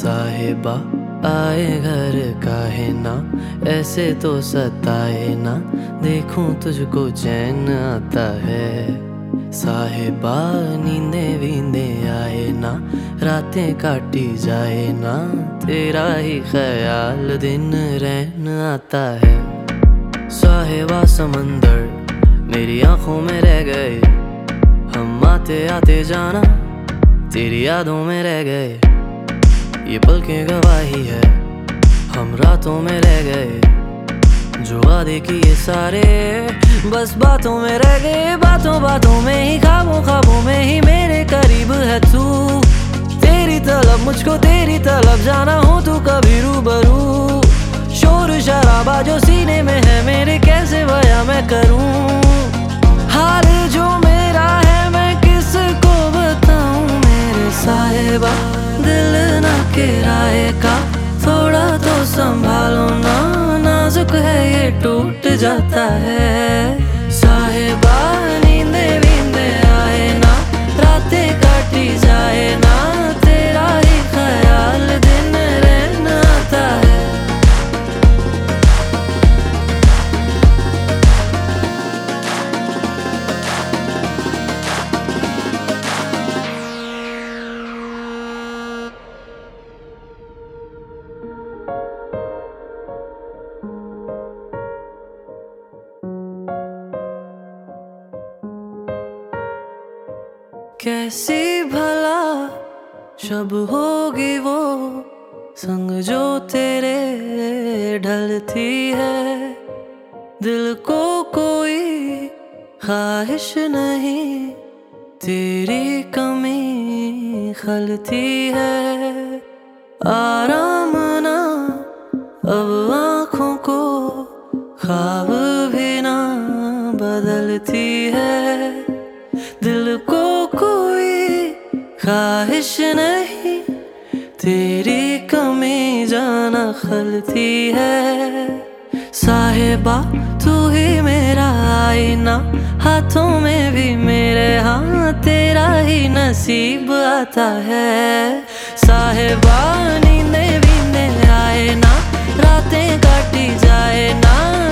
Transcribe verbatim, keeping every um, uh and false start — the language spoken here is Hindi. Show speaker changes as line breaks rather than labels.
साहिबा आए घर काहे ना, ऐसे तो सताए ना, देखूं तुझको चैन आता है। साहिबा नींदे वींदे आए ना, रातें काटी जाए ना, तेरा ही ख्याल दिन रहन आता है। साहिबा समंदर मेरी आंखों में रह गए, हम आते आते जाना तेरी यादों में रह गए। ये पल की गवाही है, हम रातों में रह गए, जो वादे किए सारे बस बातों में रह गए। बातों बातों में ही, ख्वाबों ख्वाबों में ही मेरे करीब है तू। तेरी तलब मुझको तेरी तलब जाना हो तू कभी रूबरू। शोर शराबा जो सीने में है मेरे, कैसे बयां मैं करूं। हाल जो मेरा है मैं किसको बताऊं मेरे साहिबा। दिल ना किराए का, थोड़ा तो संभालो ना, नाजुक है ये टूट जाता है। साहिबा नींदे वींदे आए ना, रातें काटी जाए ना, तेरा ही ख्याल दिन रहना आता है। कैसी भला शब होगी वो संग जो तेरे ढलती है। दिल को कोई ख्वाहिश नहीं, तेरी कमी खलती है। आराम ना अब आँखों को, ख्वाब भी ना बदलती है। दिल को कोई ख्वाहिश नहीं, तेरी कमी जाना खलती है। साहिबा तू ही मेरा आईना, हाथों में भी मेरे, हाँ तेरा ही नसीब आता है। साहिबा नींदे वींदे आए ना, रातें काटी जाए ना,